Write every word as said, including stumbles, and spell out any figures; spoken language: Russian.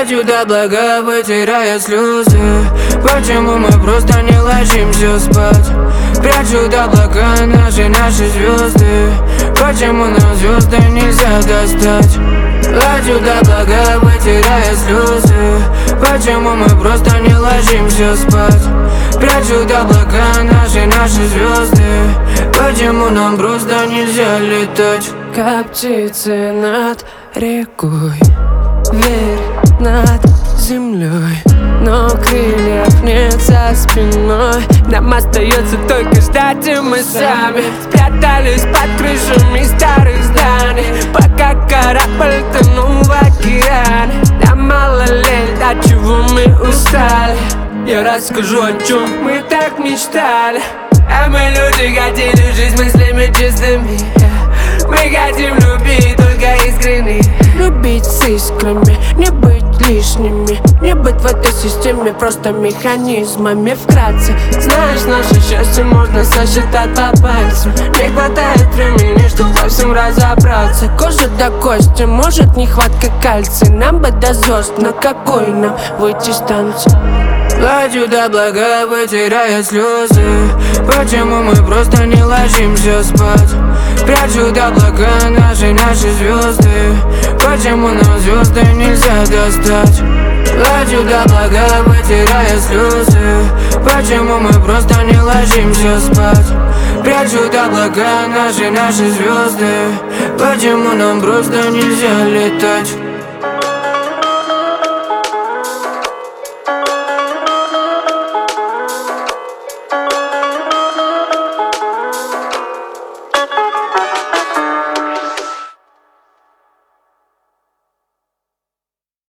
Плачут облака, вытирая слезы. Почему мы просто не ложимся спать? Прячут облака наши, наши звезды. Почему нам звезды нельзя достать? Плачут облака, вытирая слезы. Почему мы просто не ложимся спать? Прячут облака наши, наши звезды. Почему нам просто нельзя летать? Как птицы над рекой, вверх над землей, но крыльев нет за спиной. Нам остается только ждать, и мы сами спрятались под крышами старых зданий, пока корабль тонул в океане. Нам мало лет, от чего мы устали. Я расскажу, о чем мы так мечтали. А мы люди хотели жизнь мыслями чистыми. Мы хотим любить только искренне. Любить с искрами, не быть лишними. Не быть в этой системе просто механизмами. Вкратце, знаешь, наше счастье можно сосчитать по пальцам. Не хватает времени, чтобы во всем разобраться. Кожа до кости, может нехватка кальция. Нам бы до звезд, на какой нам выйти с танца? Плачут облака, вытирая слезы. Почему мы просто не ложимся спать? Прячут облака наши, наши звезды. Почему нам звезды нельзя достать? Плачут облака, вытирая слезы. Почему мы просто не ложимся спать? Прячут облака наши, наши звезды. Почему нам просто нельзя летать?